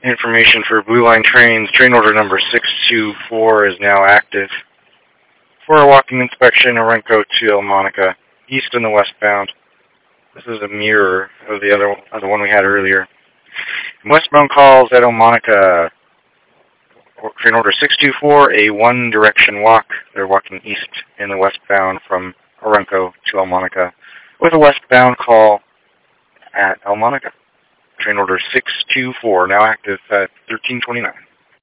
Information for Blue Line trains. Train order number 624 is now active for a walking inspection, Orenco to El Monica, east and the westbound. This is a mirror of the one we had earlier. Westbound calls at El Monica. Train order 624, a one-direction walk. They're walking east in the westbound from Orenco to El Monica with a westbound call at El Monica. Train order 624, now active at 1329.